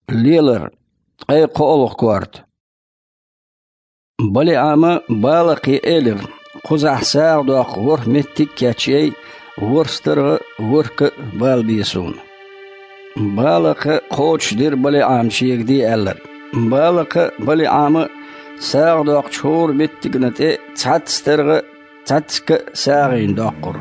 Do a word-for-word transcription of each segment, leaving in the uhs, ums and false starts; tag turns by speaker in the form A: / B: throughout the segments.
A: ليلر أي قول كوارت بلي عاما بالقي إيلر قزح ساعة دوق ور متك كاتشي ورستر ورك بالبيسون بالق قوش دير بلي عام شيك دي ألر بالق بلي عاما ساعة دوق شهور متك نتي تاتستر تاتك ساعين دوقر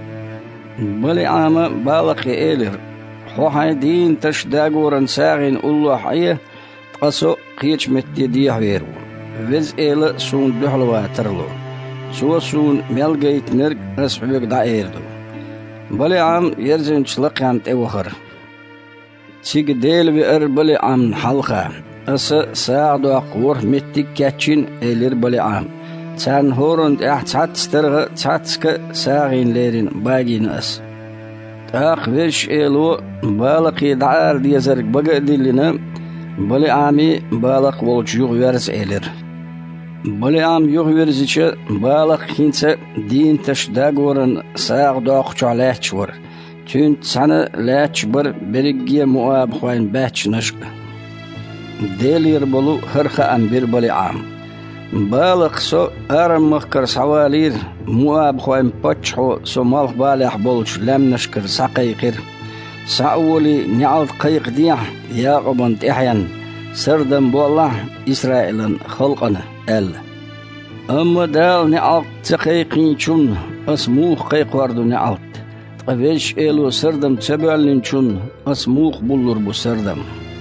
A: بلي عاما بالقي إيلر خوحي دين تش داغورن ساعين الله حيه قصو قيش متي دي حويرو وز إيلا سون دحلوا ترلو سو سون ملقيت نرق أسحبك دائردو بلي عام يرزن شلق عن توخر سيق ديل بئر بلي عام حلقة أس ساعدو أقور متك كاتشين إيلير بلي عام تان هورند احت سات سترغ تاتسك ساغين ليرين باقين أس تاق ويش إيلو بالقي دعار دي زرق بقى ديلنا بلي عامي بالق والج يغيرز إيلير بلي عام يغيرزيش بالق خينسا دين تش داغورن ساغ داقش على شور تون سنة لا تشبر برقية مؤاب خوين باتش نشق ديلير بلو هرخا أنبير بلي عام بالق سو أرم مخكر سوالير مؤاب خوين باتشحو سو مالخ بالح بولش لم نشكر ساقيقر ساولي نعال قيق ديح يا قبنت إحيان سردن بالله إسرائيل خلقنا أل أما دال نعال تقيقين شون أسموخ قيق واردو نعال قفيش إلو سردم تبعلن شون أسموخ بلور بو سردم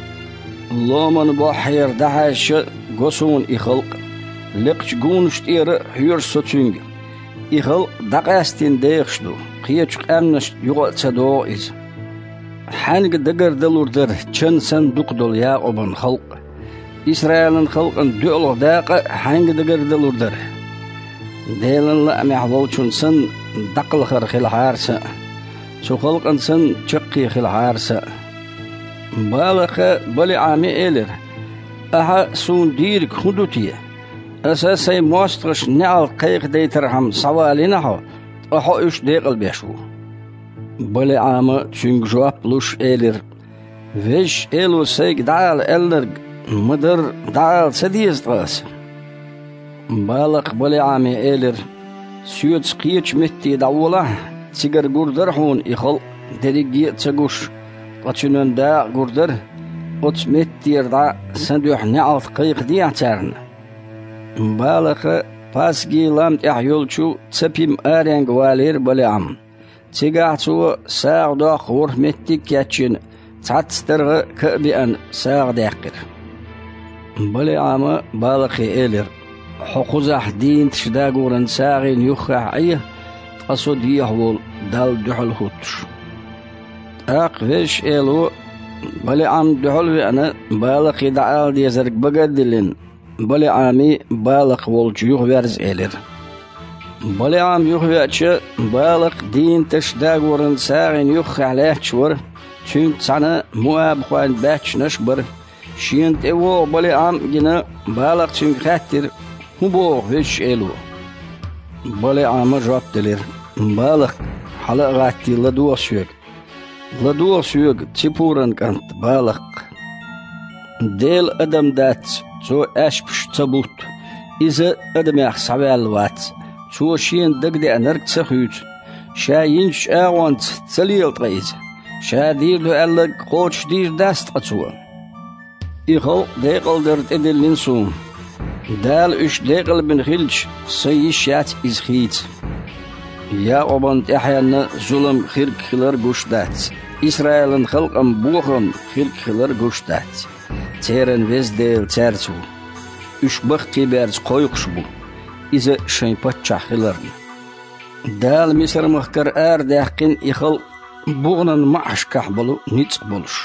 A: اللهم بحير دحاش قصون إخلق لقش قونشت إير حير ستونج إخلق دقاستين ديخشدو قيتش أمنشت يغل تدو إز حانق دقر دلور در چن سن دقدل يا أبن خلق إسرائيل خلق دعلو داق حانق دقر دلور در ديلن لأمي حبوچون سن دقل خر خل حارسا سو خلق سن چقي خل حارسا بالق بلي عامي إيلر أها سون ديرك خدوتية أساسي موستغش نعال قيق ديترهم سوالي نحو أحو إش ديقل بيشو بلي عامة تشنج جواب لوش إيلر ويش إيلو سيك دعال إلرق مدر دعال سديز تغاس بالق بلي عامي إيلر سيوت سقيتش متي دعوله تيجر قردر حون إخل دريقية تسقوش قتشنون دا قردر قتش متي رضا سندوح نعال قيق دي اعتارن بالق باسقي لامت احيولشو تسبيم آرين قوالير بلي عام تيجاتو ساغ داق ورح متي كاتشين تعتسترغ كأبئن ساغ داقر بلي عام بالقي إيلر حقوزح دين تشداقورن ساغين يخح أيه قصو ديحول دال دحل هوتش اق فيش إيلو بلي عام دحل وأنا بالقي دعال دي زرق بقدلين بلي عامي بالق والج يغويرز إيلر بلي عام يغويرش بالق دين تشداقورن ساغين يخح عليه شور تون سنة مواب خوان باتش نشبر شينت إيوو بلي عام جنا بالق تون خاتر هبو فيش إيلو بلي عام جواب دلير بالق حلق غاتي لدو سيوك لدو سيوك تيبورن كانت بالق ديل أدم دات تو أشبش تبوت إذا أدم يحسبال وات تو شين دقدي أنرك تسخيوت شا ينش آوانت تسليل طيز شا دير دو ألق قوش دير داست قطوة إخو ديقل درت إدل لنسوم دال إش ديقل بن خلش سيشات إز خيت يا أبنت إحيانا ظلم خيرك خلر قشتات إسرائيل خلق أم بوخم خيرك خلر قشتات تيرن ويز ديل تيرتو إش بخي بيرز قويقش بو إذا شين بطشا خلرن دال مصر مخكر آر داقين إخل بوغنا معش كحبلو نيتس بولش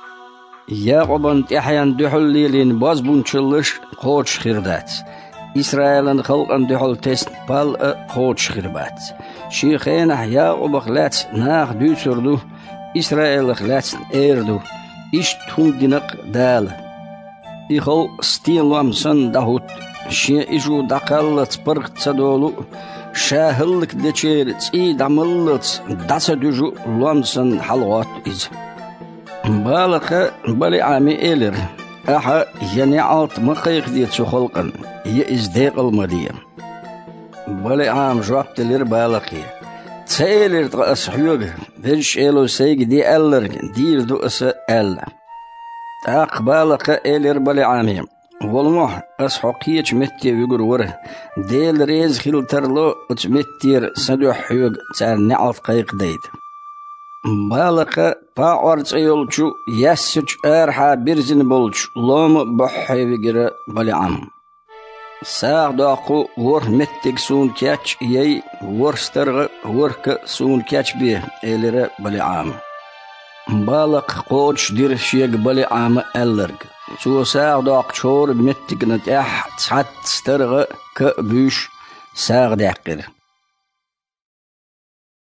A: يا أبنت إحيان دحل ليلين باز بونشلش قوش خيردات إسرائيل خلق أن دحل تست بال قوش خيربات شيخين يا أبخلات ناخ دو سردو إسرائيل خلات إيردو إش تون دينق دال إخل ستين لامسن دهوت شي إجو دقالت برق تدولو شاهلك دچير تي دملت داس دوجو لامسن حلوات إز بالخ بلي عامي إلر أحا ينعط مقيق دي تخلقن يزديق المدية بلي عام جوابت لير بالخي تسيلر تغس حيوغ بيش إلو سيق دي ألر دير دوس ألا أق بالخ إلر بلي عامي والمح أسحقيش متي ويقر وره ديل ريز خيل ترلو وتمتير سدو حيوغ تال نعط قيق ديد بالقة باورت أيولشو يسج أرحى برزن بولش لوم بحي ويقر بلعام ساق داقو ور متك سون كاتش يي ور سترغ ورك سون كاتش بيه إلر بلعام بالق قوش دير شيق بلعام ألرق سو ساق داق شور متك نتاح تسعت سترغ كبوش ساق داقر